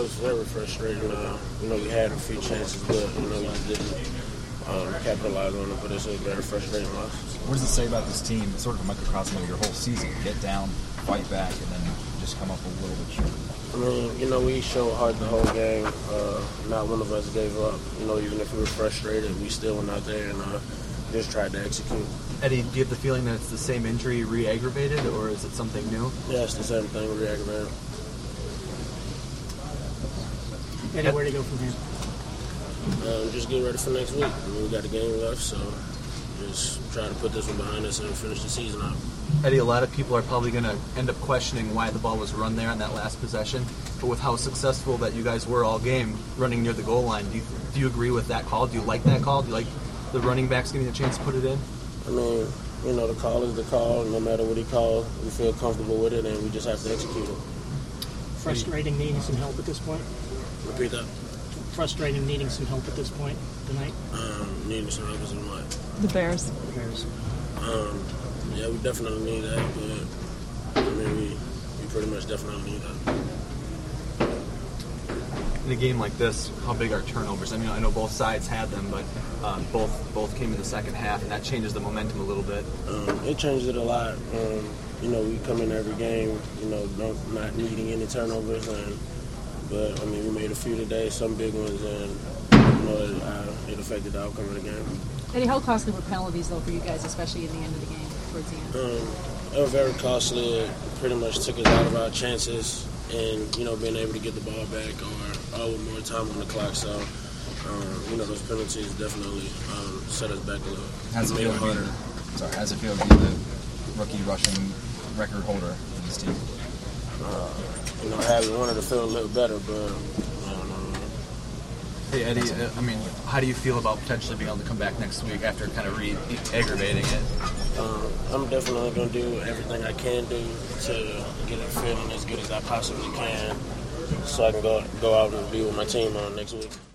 was very frustrating. We had a few chances, but we just didn't capitalize on it. But it's a very frustrating loss. What does it say about this team? It's sort of a microcosm of your whole season. Get down, fight back, and then just come up a little bit short. We showed hard the whole game. Not one of us gave up. Even if we were frustrated, we still went out there and just tried to execute. Eddie, do you have the feeling that it's the same injury re-aggravated, or is it something new? Yeah, it's the same thing, re-aggravated. Eddie, where do you go from here? Just get ready for next week. We got a game left, so just try to put this one behind us and finish the season out. Eddie, a lot of people are probably going to end up questioning why the ball was run there on that last possession. But with how successful that you guys were all game running near the goal line, do you agree with that call? Do you like that call? Do you like the running backs getting a chance to put it in? The call is the call. No matter what he calls, we feel comfortable with it, and we just have to execute it. Frustrating needing some help at this point? Repeat that. Frustrating needing some help at this point tonight? Needing some help is in what? The Bears. Yeah, we definitely need that, but we pretty much definitely need that. In a game like this, how big are turnovers? I know both sides had them, but both came in the second half, and that changes the momentum a little bit. It changes it a lot. We come in every game, not needing any turnovers, but we made a few today, some big ones, and it affected the outcome of the game. Eddie, how costly were penalties, though, for you guys, especially in the end of the game, towards the end? They were very costly. It pretty much took us out of our chances and, being able to get the ball back or with more time on the clock. So, those penalties definitely set us back a little. How's it feel to be the rookie rushing record holder for this team? I wanted to feel a little better, but Hey, Eddie, how do you feel about potentially being able to come back next week after kind of re-aggravating it? I'm definitely going to do everything I can do to get it feeling as good as I possibly can so I can go out and be with my team next week.